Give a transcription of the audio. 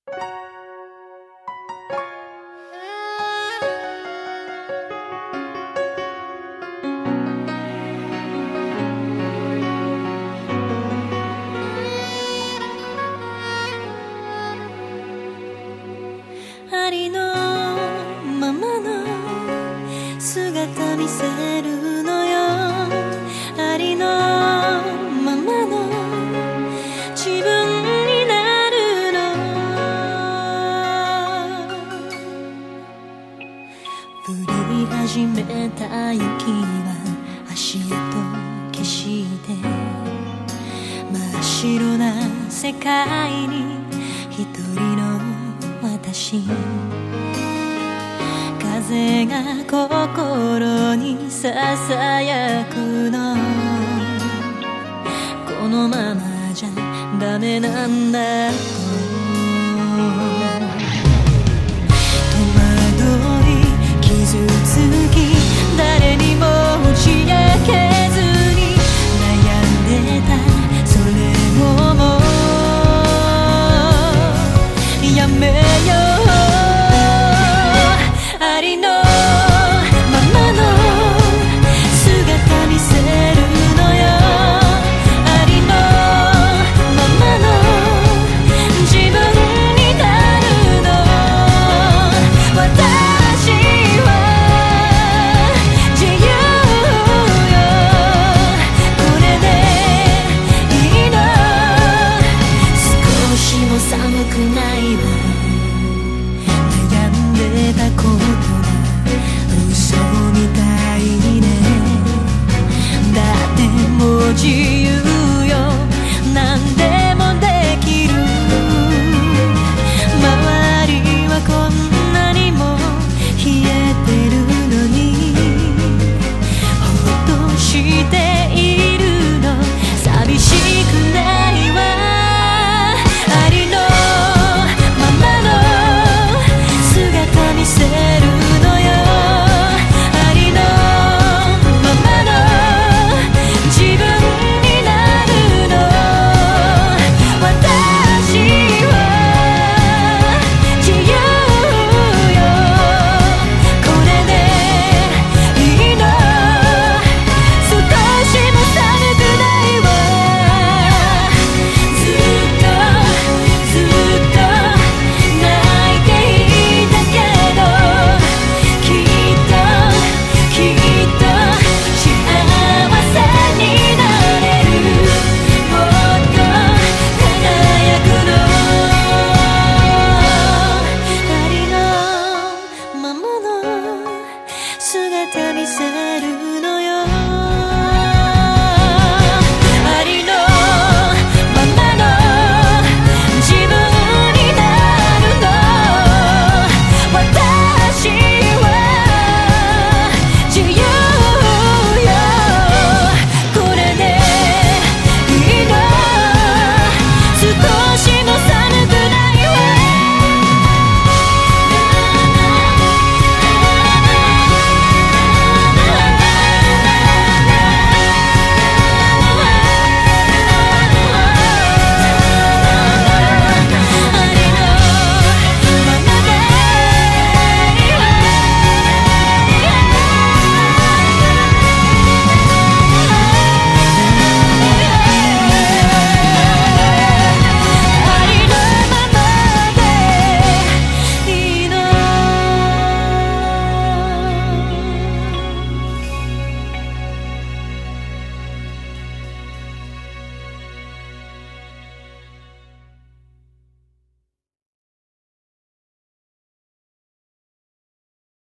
ありのままの姿見せるのよ。ありのままの自分になるの。降り始めた雪は足跡消して真っ白な世界に一人の私。風が心にささやくの。このままじゃダメなんだと戸惑い傷つき誰にも打ち明けずに悩んでた。それをもうやめよう。ありのままの姿見せるのよ。ありのままの自分になるの。私は自由よ。これでいいの。少しも寒くないわ。悩んでたことが嘘みたいね。だってもう自由